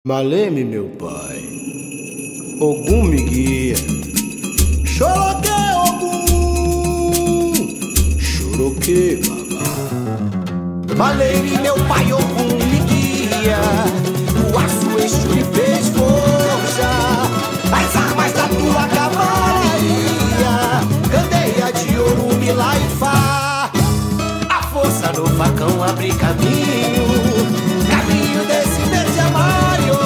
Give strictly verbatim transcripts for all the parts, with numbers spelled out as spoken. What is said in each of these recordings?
Maleme, meu pai, Ogum me guia. Xoroque, Ogum, Xoroque, babá. Maleme, meu pai, Ogum me guia. O aço eixo me fez força. As armas da tua cavalaria, candeia de ouro, milá e fá. A força no facão abre caminho, caminho desse verde amário,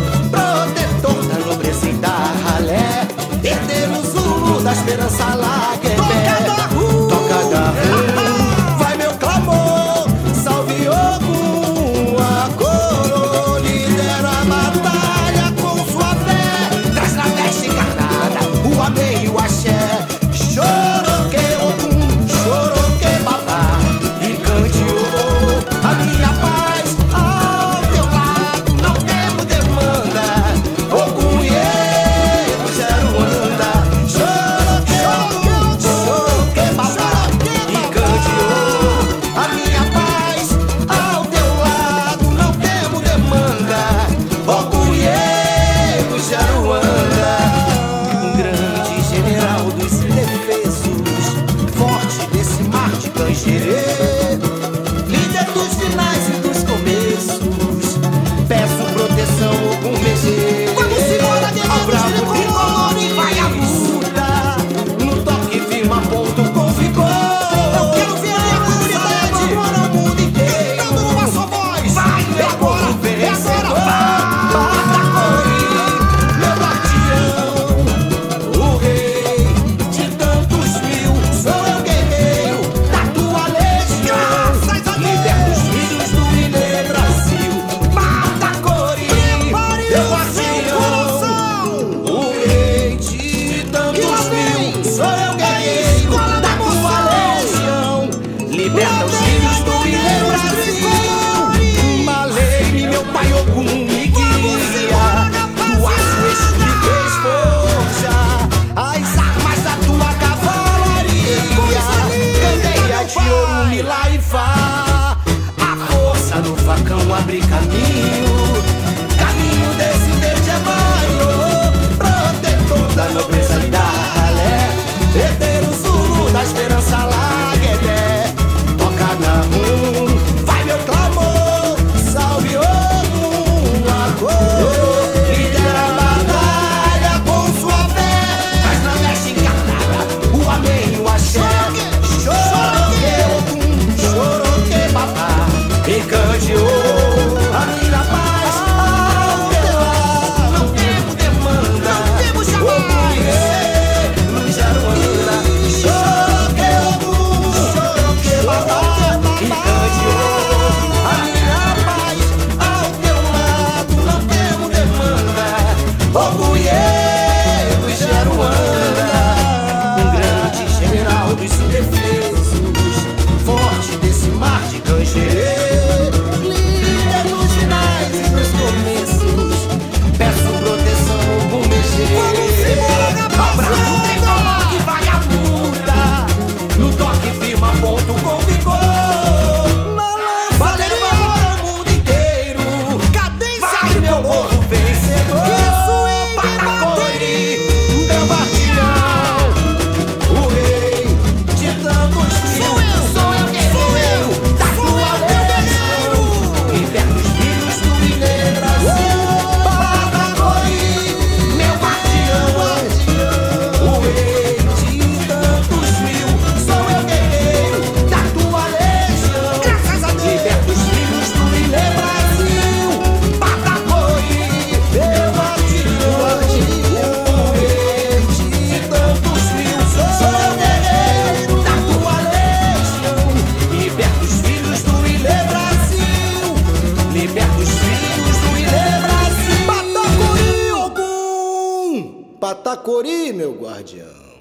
protetor da nobreza e da ralé, herdeiro Zulu da esperança Laguebé. Toca da rua, toca da rua, vai meu clamor, salve Ogum, a coroa lidera a batalha com sua fé, traz na veste encarnada o amém e o axé. Xoroque, Ogum, xoroque, babá, e cante o a minha paz. Ao teu lado não temo demanda, Ogum e eu zero anda. Xoroque, Ogum, xoroque, babá, e cante o a minha paz. Ao teu lado não temo demanda, Ogum e eu zero anda. Um grande general dos indefesos, forte desse mar de Canjerê, líder dos finais e dos começos, peço proteção, Ogum Megê. Vamos embora, ao bravo tricolor e vai a luta, no toque firma ponto com vigor. Eu quero ver a comunidade agora o mundo inteiro gritando numa só voz. Vai, meu agora, vencedor, Patacori, meu guardião, o rei de tantos mil, sou eu guerreiro da tua legião. Liberta os filhos do Ilê Brasil, Patacori, meu guardião, o rei de tantos mil, sou eu guerreiro da tua legião. Liberta os filhos do Ilê Brasil. Maleme, meu pai, Ogum me guia, do aço eixo me fez força. As armas da tua cavalaria, candeia de ouro, milá e fá. A força no facão abre caminho, caminho desse verde amarelo, protetor da nobreza e da ralé, herdeiro Zulu da esperança Laguebé. Toca na rua, vai meu clamor, salve Ogum, a coroa lidera a batalha com sua fé, traz na veste encarnada o amém e o axé. Xoroque, Ogum, xoroque, babá, e cante o a minha paz. Ao teu lado não temo demanda, Ogum e eu nos zero anda. Xoroque, Ogum, xoroque, babá, e cante o a minha paz. Ao teu lado não temo demanda, Ogum e eu nos zero anda. Um grande general dos indefesos, forte desse mar de Canjerê, líder dos finais e dos começos, peço proteção, Ogum Megê. Ao bravo tricolor que vai à luta, no toque firma ponto com vigor. Valeu agora o mundo inteiro, vai meu povo vencedor. Patacori, meu guardião, o rei de tantos mil, sou eu guerreiro da tua legião. Liberta os filhos do Ilê Brasil, Patacori, meu guardião, o rei de tantos mil, sou eu guerreiro da tua legião. Graças a Deus. Liberta os filhos do Ilê Brasil, Patacori, meu guardião, o rei de tantos mil, sou eu guerreiro da tua legião. Liberta os filhos do Ilê Brasil, liberta os filhos do Ilê Brasil. Patacori, Ogum, Patacori, meu guardião.